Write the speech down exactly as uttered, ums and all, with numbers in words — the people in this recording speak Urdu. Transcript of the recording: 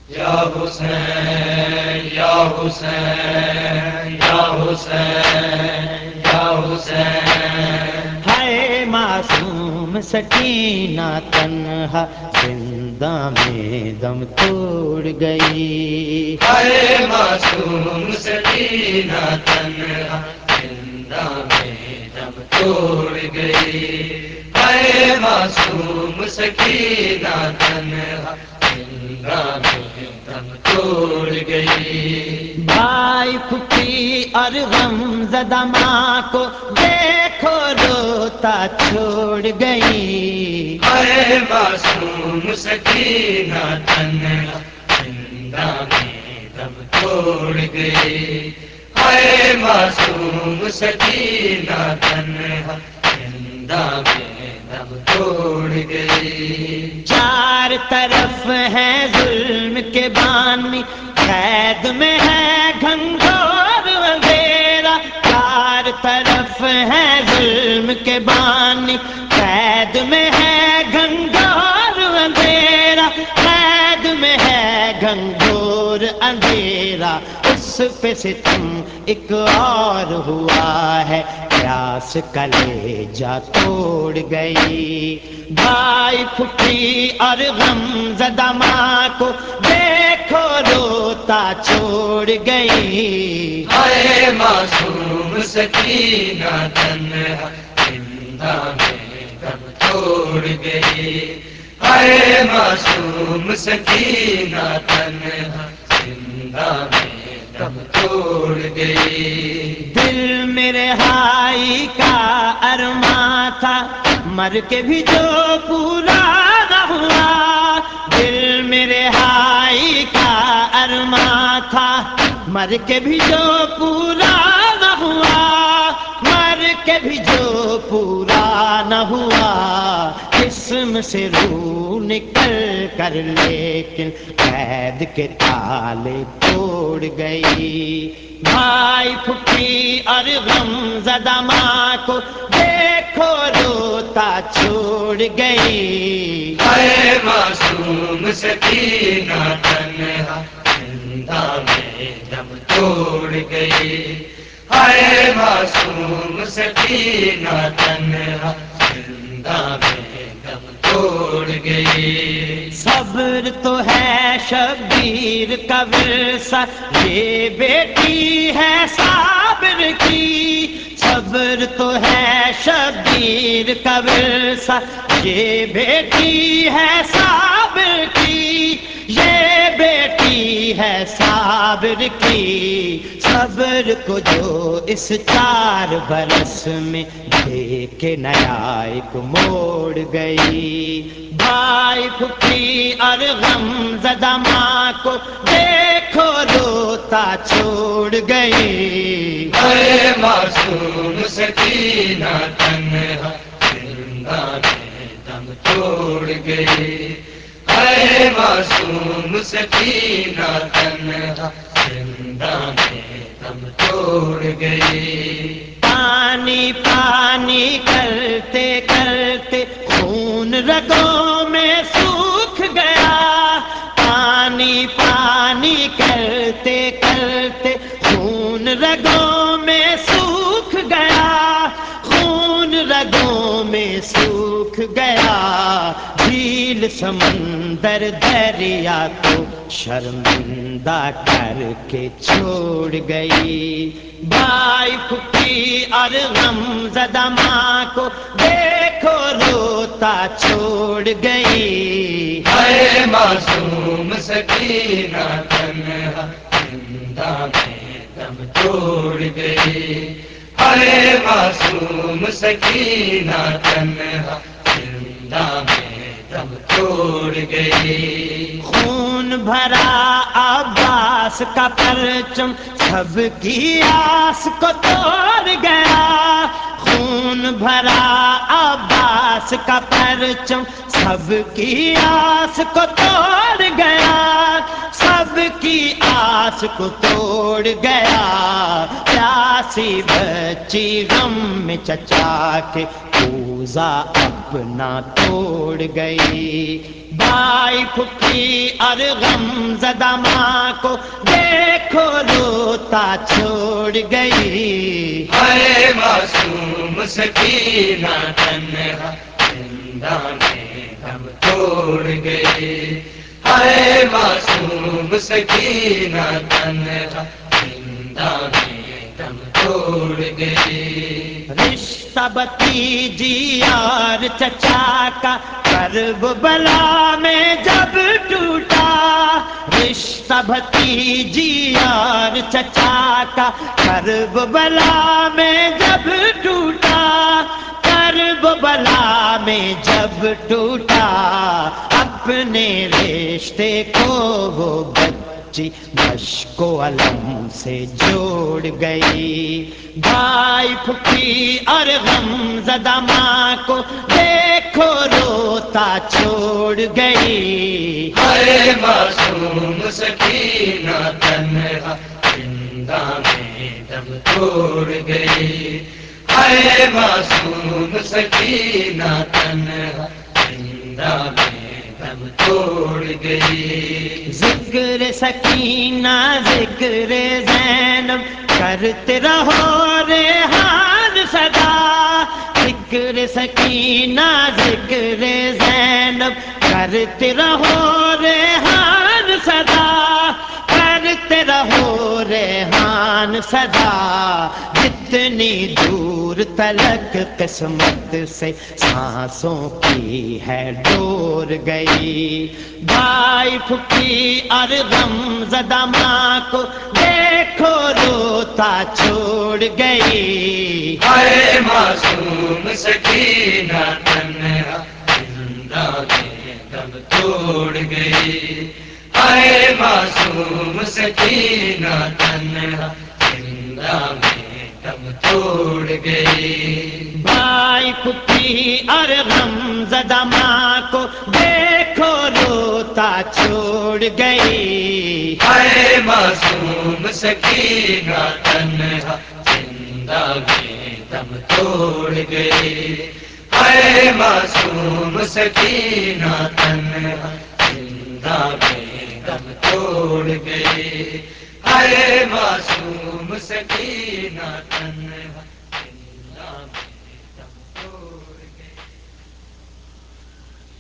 یا حسین یا حسین یا حسین یا حسین، ہے معصوم سکینہ تنہا زندہ میں دم توڑ گئی، ہائے معصوم سکینہ تنہا زندہ میں دم توڑ گئی، ہائے معصوم سکینہ تنہا زندہ میں دم توڑ گئی۔ بھائی پھوپھی اور غم زدہ ماں کو دیکھو روتا چھوڑ گئی، ہائے معصوم سکینہ تنہا زندہ میں دم توڑ گئی، ہائے معصوم سکینہ تنہا زندہ میں دم توڑ گئی۔ چار طرف ہے ظلم کے بانی، قید میں ہے گھنگھور اندھیرا، چار طرف ہے ظلم کے بانی، قید میں ہے گھنگھور اندھیرا، قید میں ہے گھنگھور اندھیرا، اس پہ ستم ایک اور ہوا ہے، پیاس کلیجہ توڑ گئی، بھائی پھوپھی اور غم زدہ ماں کو دیکھو روتا چھوڑ گئی، ہائے معصوم سکینہ تنہا زندہ میں دم توڑ گئی، ہائے معصوم سکینہ تنہا زندہ میں دم توڑ گئی۔ دل میرے ہائی کا ارماں تھا، مر کے بھی جو پورا نہ ہوا، دل میرے ہائی کا ارماں تھا، مر کے بھی جو پورا نہ ہوا، مر کے بھی جو پورا نہ ہوا، جسم سے روح نکل کر لیکن قید کے تالے توڑ گئی، بھائی پھوپھی اور غم زدہ ماں کو دیکھو روتا چھوڑ گئی، ہائے معصوم سکینہ تنہا زندہ میں دم توڑ گئی، ہائے معصوم سکینہ تنہا زندہ میں دم توڑ گئی۔ صبر تو ہے شبیر کا ورثہ، یہ بیٹی ہے صابر کی، صبر تو ہے شبیر کا ورثہ، یہ بیٹی ہے صابر کی، یہ بیٹی ہے صابر کی، صبر کو جو اس چار برس میں دے کے نیا ایک موڑ گئی، بھائی پھوپھی اور غم زدہ ماں کو دیکھو روتا چھوڑ گئی، ہائے معصوم سکینہ تنہا زندہ میں دم توڑ گئی، ہائے معصوم سکینہ تنہا زندہ میں دم توڑ گئی۔ پانی پانی کرتے کرتے خون رگوں میں سوکھ گیا، پانی پانی کرتے کرتے خون رگوں میں سوکھ گیا، خون رگوں میں سوکھ گیا، جھیل سمندر دریا کو شرمندہ کر کے چھوڑ گئی، بھائی پھوپھی اور غم زدہ ماں کو دیکھو روتا چھوڑ گئی، ہائے معصوم سکینہ تنہا زندہ میں دم توڑ گئی، ہائے معصوم سکینہ تنہا زندہ میں دم توڑ گئی۔ خون بھرا عباس کا پرچم سب کی آس کو توڑ گیا، خون بھرا عباس کا پرچم سب کی آس کو توڑ گیا، سب کی آس کو توڑ گیا، پیار سی بچی غم میں چچا کے کوزہ اپنا توڑ گئی، بھائی پھپھی اور غم زدہ ماں کو دیکھو روتا چھوڑ گئی۔ ہائے معصوم سکینہ تنہا زندہ میں دم توڑ گئی، ہائے معصوم سکینہ تنہا زندہ میں دم توڑ گئی۔ رشتہ بھتیجی اور چچا کا کربلا میں جب ٹوٹا، رشتہ بھتیجی اور چچا کا کربلا میں جب ٹوٹا، کربلا میں جب ٹوٹا، اپنے رشتے کو وہ بچی مشک و علم سے جوڑ گئی، بھائی پھپھی اور غم زدہ ماں کو دیکھو روتا چھوڑ گئی۔ ہائے معصوم سکینہ تنہا زندہ میں دم توڑ گئی، ہائے معصوم سکینہ تنہا زندہ میں دم توڑ گئی۔ ذکر سکینہ ذکر زینب کرتے رہو ریحان سدا، ذکر سکینہ ذکر زینب کرتے رہو ریحان سدا، کرتے رہو ریحان سدا، جتنی دور تلک قسمت سے سانسوں کی ہے ڈور گئی، بھائی پھپھی اور غم زدہ ماں کو دیکھو روتا چھوڑ گئی۔ ہائے معصوم سکینہ تنہا زندہ میں دم توڑ گئی، ہائے معصوم سکینہ تنہا زندہ میں دم توڑ گئی۔ بھائی پھپھی اور غم زدہ ماں کو دیکھو روتا چھوڑ گئی، ہائے معصوم سکینہ تنہا زندہ میں دم توڑ گئی، ہائے معصوم سکینہ تنہا زندہ میں دم توڑ گئی، ہائے معصوم سکینہ تنہا